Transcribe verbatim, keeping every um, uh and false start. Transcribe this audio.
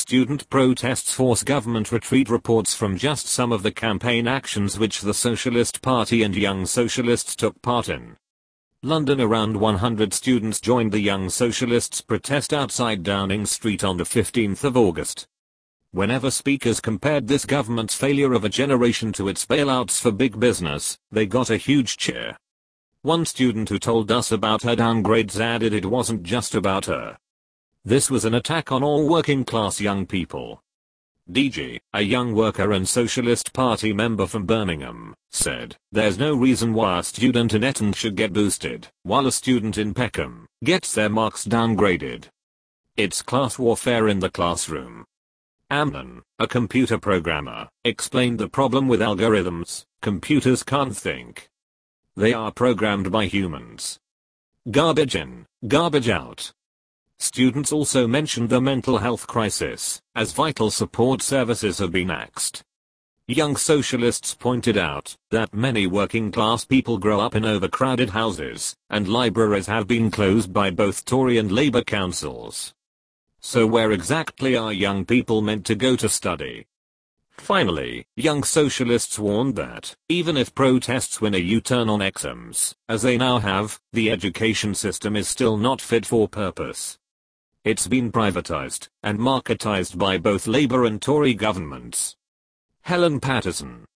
Student protests force government retreat. Reports from just some of the campaign actions which the Socialist Party and Young Socialists took part in. London. Around one hundred students joined the Young Socialists' protest outside Downing Street on the fifteenth of August. Whenever speakers compared this government's failure of a generation to its bailouts for big business, they got a huge cheer. One student who told us about her downgrades added it wasn't just about her. This was an attack on all working class young people. D G, a young worker and Socialist Party member from Birmingham, said, "There's no reason why a student in Eton should get boosted, while a student in Peckham gets their marks downgraded. It's class warfare in the classroom." Amnon, a computer programmer, explained the problem with algorithms. Computers can't think. They are programmed by humans. Garbage in, garbage out. Students also mentioned the mental health crisis, as vital support services have been axed. Young Socialists pointed out that many working class people grow up in overcrowded houses, and libraries have been closed by both Tory and Labour councils. So where exactly are young people meant to go to study? Finally, Young Socialists warned that, even if protests win a U-turn on exams, as they now have, the education system is still not fit for purpose. It's been privatized and marketized by both Labour and Tory governments. Helen Patterson,